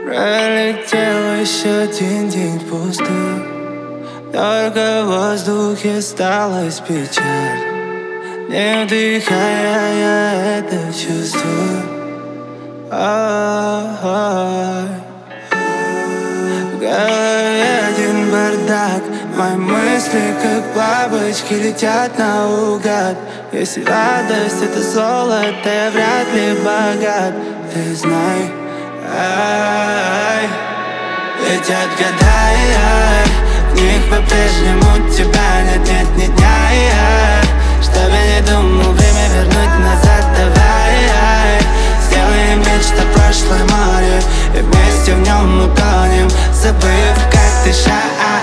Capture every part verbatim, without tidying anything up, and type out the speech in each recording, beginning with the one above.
Пролетел еще один день впустую, только в воздухе осталась печаль. Не вдыхая, я это чувствую. Ой. В голове один бардак, мои мысли как бабочки летят наугад. Если радость это золото, я вряд ли богат. Ты знай, ай, летят года, и я в них по-прежнему тебя нет, нет ни дня, и я, чтоб я не думал время вернуть назад, давай, ай, сделаем вид, что прошлое море, и вместе в нем утонем, забыв, как дышать.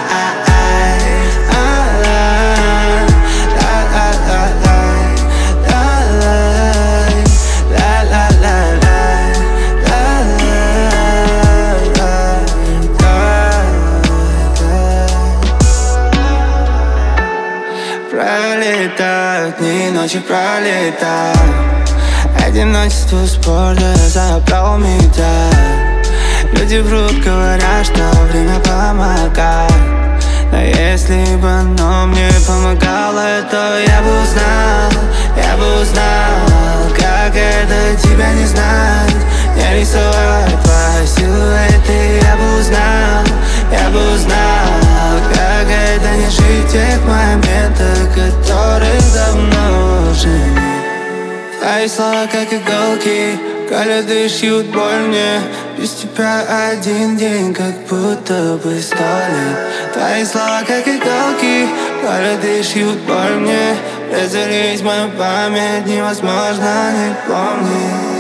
Пролетают дни и ночи, пролетают. Одиночество спорта, я забрал медаль. Люди врут, говорят, что время помогает. Но если бы оно мне помогало, то я бы узнал, я бы узнал, как это тебя не знать, не рисовать по силуэты. Я бы узнал, я бы узнал, как это не жить в тех моментах, которых давно уже нет. Твои слова как иголки, колят и шьют боль мне. Без тебя один день, как будто бы сто лет. Твои слова как иголки, колят и шьют боль мне. Разорить мою память невозможно не помнить.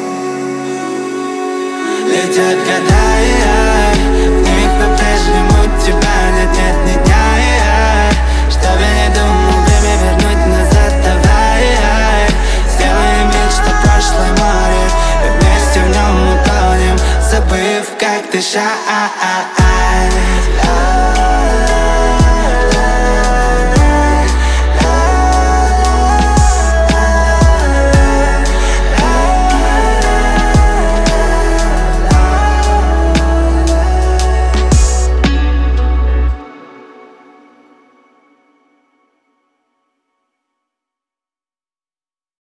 Летят года, и я в них по-прежнему тебя нет, нет ни дня, и я, чтоб я не думал время вернуть назад, давай, ай, сделаем вид, что прошлое море, и вместе в нем утонем, забыв, как дышать.